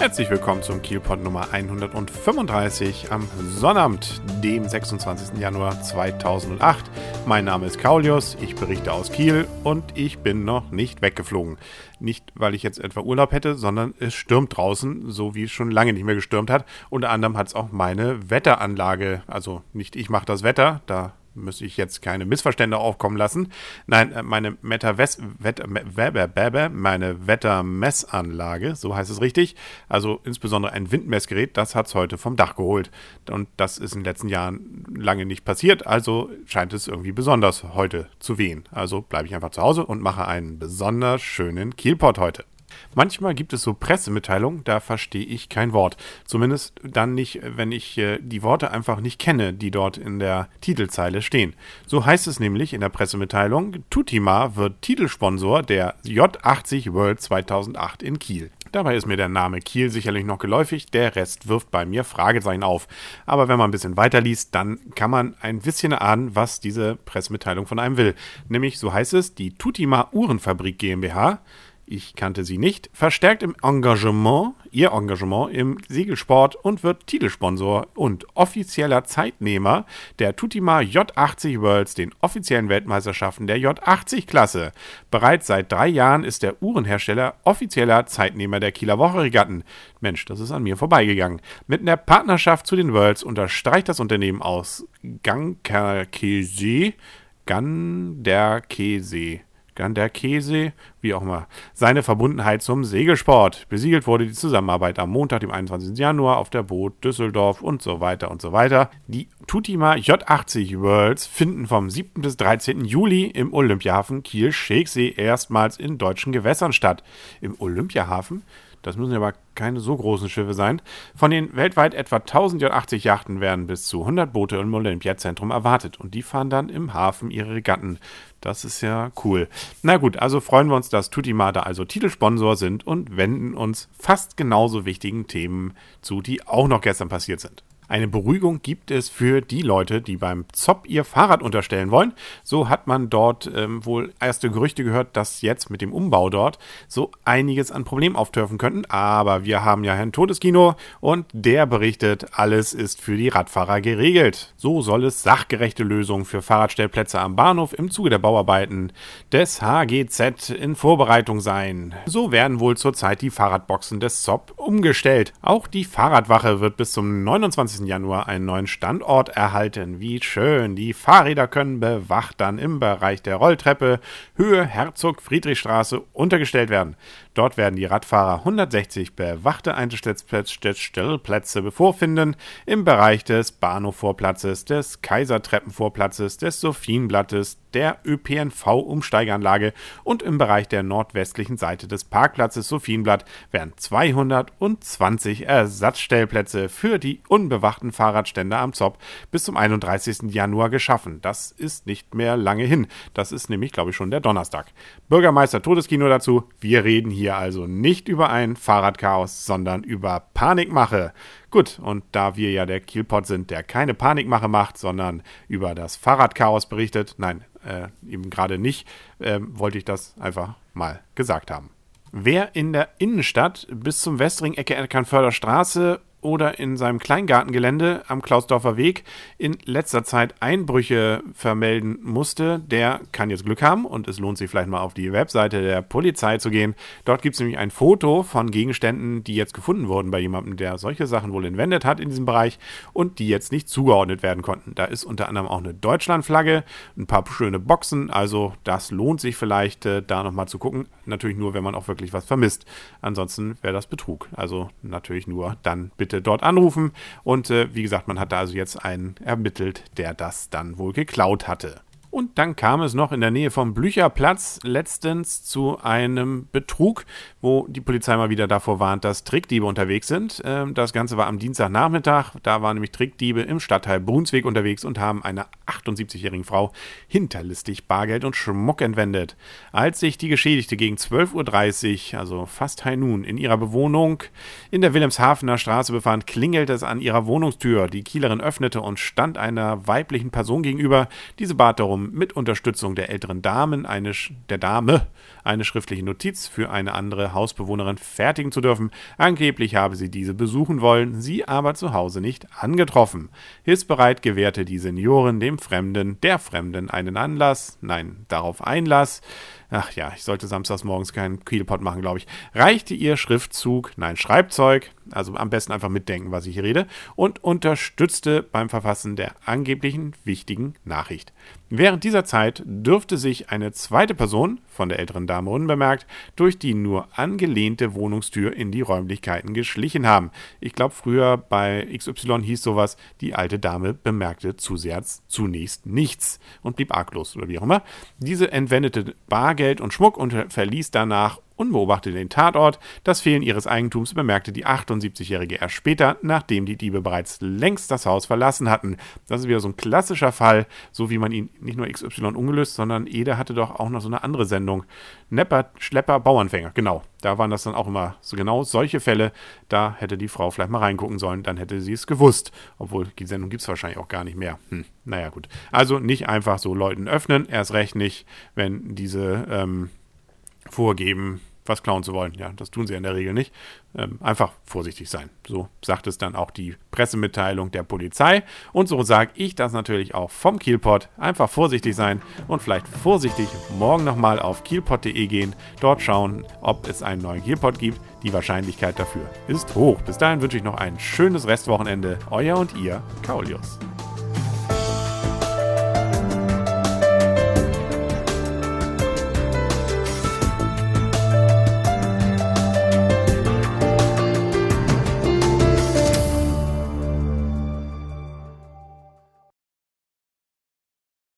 Herzlich willkommen zum Kielpot Nummer 135 am Sonnabend, dem 26. Januar 2008. Mein Name ist Kaulius, ich berichte aus Kiel und ich bin noch nicht weggeflogen. Nicht, weil ich jetzt etwa Urlaub hätte, sondern es stürmt draußen, so wie es schon lange nicht mehr gestürmt hat. Unter anderem hat es auch meine Wetteranlage, also nicht ich mache das Wetter, da müsste ich jetzt keine Missverständnisse aufkommen lassen. Nein, meine Wettermessanlage, so heißt es richtig, also insbesondere ein Windmessgerät, das hat es heute vom Dach geholt. Und das ist in den letzten Jahren lange nicht passiert, also scheint es irgendwie besonders heute zu wehen. Also bleibe ich einfach zu Hause und mache einen besonders schönen Kielpot heute. Manchmal gibt es so Pressemitteilungen, da verstehe ich kein Wort. Zumindest dann nicht, wenn ich die Worte einfach nicht kenne, die dort in der Titelzeile stehen. So heißt es nämlich in der Pressemitteilung, Tutima wird Titelsponsor der J80 World 2008 in Kiel. Dabei ist mir der Name Kiel sicherlich noch geläufig, der Rest wirft bei mir Fragezeichen auf. Aber wenn man ein bisschen weiterliest, dann kann man ein bisschen erahnen, was diese Pressemitteilung von einem will. Nämlich, so heißt es, die Tutima Uhrenfabrik GmbH, ich kannte sie nicht, verstärkt ihr Engagement im Segelsport und wird Titelsponsor und offizieller Zeitnehmer der Tutima J80 Worlds, den offiziellen Weltmeisterschaften der J80-Klasse. Bereits seit 3 Jahren ist der Uhrenhersteller offizieller Zeitnehmer der Kieler Woche-Regatten. Mensch, das ist an mir vorbeigegangen. Mit einer Partnerschaft zu den Worlds unterstreicht das Unternehmen aus Ganderkesee, wie auch immer, seine Verbundenheit zum Segelsport. Besiegelt wurde die Zusammenarbeit am Montag, dem 21. Januar auf der Boot Düsseldorf und so weiter und so weiter. Die Tutima J80 Worlds finden vom 7. bis 13. Juli im Olympiahafen Kiel-Schegsee erstmals in deutschen Gewässern statt. Im Olympiahafen? Das müssen ja aber keine so großen Schiffe sein. Von den weltweit etwa 1000 J80 Yachten werden bis zu 100 Boote im Olympiazentrum erwartet. Und die fahren dann im Hafen ihre Regatten. Das ist ja cool. Na gut, also freuen wir uns, dass Tutima da also Titelsponsor sind und wenden uns fast genauso wichtigen Themen zu, die auch noch gestern passiert sind. Eine Beruhigung gibt es für die Leute, die beim Zopp ihr Fahrrad unterstellen wollen. So hat man dort wohl erste Gerüchte gehört, dass jetzt mit dem Umbau dort so einiges an Problemen auftürfen könnten. Aber wir haben ja Herrn Todeskino und der berichtet, alles ist für die Radfahrer geregelt. So soll es sachgerechte Lösungen für Fahrradstellplätze am Bahnhof im Zuge der Bauarbeiten des HGZ in Vorbereitung sein. So werden wohl zurzeit die Fahrradboxen des Zopp umgestellt. Auch die Fahrradwache wird bis zum 29. Januar einen neuen Standort erhalten. Wie schön, die Fahrräder können bewacht dann im Bereich der Rolltreppe Höhe Herzog-Friedrich-Straße untergestellt werden. Dort werden die Radfahrer 160 bewachte Einstellplätze vorfinden im Bereich des Bahnhofvorplatzes, des Kaisertreppenvorplatzes, des Sophienblattes, der ÖPNV-Umsteigeanlage und im Bereich der nordwestlichen Seite des Parkplatzes Sophienblatt werden 220 Ersatzstellplätze für die unbewachten Fahrradständer am Zopp bis zum 31. Januar geschaffen. Das ist nicht mehr lange hin. Das ist nämlich, glaube ich, schon der Donnerstag. Bürgermeister Todeskino dazu. Wir reden hier also nicht über ein Fahrradchaos, sondern über Panikmache. Gut, und da wir ja der Kielpot sind, der keine Panikmache macht, sondern über das Fahrradchaos berichtet, nein, eben gerade nicht, wollte ich das einfach mal gesagt haben. Wer in der Innenstadt bis zum Westring Ecke Eckernförder Straße oder in seinem Kleingartengelände am Klausdorfer Weg in letzter Zeit Einbrüche vermelden musste, der kann jetzt Glück haben und es lohnt sich vielleicht mal auf die Webseite der Polizei zu gehen. Dort gibt es nämlich ein Foto von Gegenständen, die jetzt gefunden wurden bei jemandem, der solche Sachen wohl entwendet hat in diesem Bereich und die jetzt nicht zugeordnet werden konnten. Da ist unter anderem auch eine Deutschlandflagge, ein paar schöne Boxen, also das lohnt sich vielleicht da nochmal zu gucken. Natürlich nur, wenn man auch wirklich was vermisst. Ansonsten wäre das Betrug. Also natürlich nur dann bitte dort anrufen und wie gesagt, man hat da also jetzt einen ermittelt, der das dann wohl geklaut hatte. Und dann kam es noch in der Nähe vom Blücherplatz letztens zu einem Betrug, wo die Polizei mal wieder davor warnt, dass Trickdiebe unterwegs sind. Das Ganze war am Dienstagnachmittag. Da waren nämlich Trickdiebe im Stadtteil Brunsweg unterwegs und haben einer 78-jährigen Frau hinterlistig Bargeld und Schmuck entwendet. Als sich die Geschädigte gegen 12:30 Uhr, also fast High Noon, in ihrer Bewohnung in der Wilhelmshavener Straße befand, klingelte es an ihrer Wohnungstür. Die Kielerin öffnete und stand einer weiblichen Person gegenüber. Diese bat darum, um mit Unterstützung der älteren Dame eine schriftliche Notiz für eine andere Hausbewohnerin fertigen zu dürfen. Angeblich habe sie diese besuchen wollen, sie aber zu Hause nicht angetroffen. Hilfsbereit gewährte die Seniorin der Fremden einen Einlass. Ach ja, ich sollte samstags morgens keinen Kielpot machen, glaube ich. Reichte ihr Schreibzeug, also am besten einfach mitdenken, was ich hier rede, und unterstützte beim Verfassen der angeblichen wichtigen Nachricht. Während dieser Zeit dürfte sich eine zweite Person, von der älteren Dame unbemerkt, durch die nur angelehnte Wohnungstür in die Räumlichkeiten geschlichen haben. Ich glaube, früher bei XY hieß sowas, die alte Dame bemerkte zunächst nichts und blieb arglos oder wie auch immer. Diese entwendete Bargeld und Schmuck und verließ danach unbeobachtet den Tatort. Das Fehlen ihres Eigentums bemerkte die 78-Jährige erst später, nachdem die Diebe bereits längst das Haus verlassen hatten. Das ist wieder so ein klassischer Fall, so wie man ihn nicht nur XY ungelöst, sondern Ede hatte doch auch noch so eine andere Sendung. Nepper, Schlepper, Bauernfänger, genau. Da waren das dann auch immer so genau solche Fälle. Da hätte die Frau vielleicht mal reingucken sollen, dann hätte sie es gewusst. Obwohl, die Sendung gibt es wahrscheinlich auch gar nicht mehr. Naja, gut. Also nicht einfach so Leuten öffnen, erst recht nicht, wenn diese vorgeben, was klauen zu wollen. Ja, das tun sie in der Regel nicht. Einfach vorsichtig sein. So sagt es dann auch die Pressemitteilung der Polizei. Und so sage ich das natürlich auch vom Kielpot. Einfach vorsichtig sein und vielleicht vorsichtig morgen nochmal auf kielpot.de gehen. Dort schauen, ob es einen neuen Kielpot gibt. Die Wahrscheinlichkeit dafür ist hoch. Bis dahin wünsche ich noch ein schönes Restwochenende. Euer und ihr, Kaulius.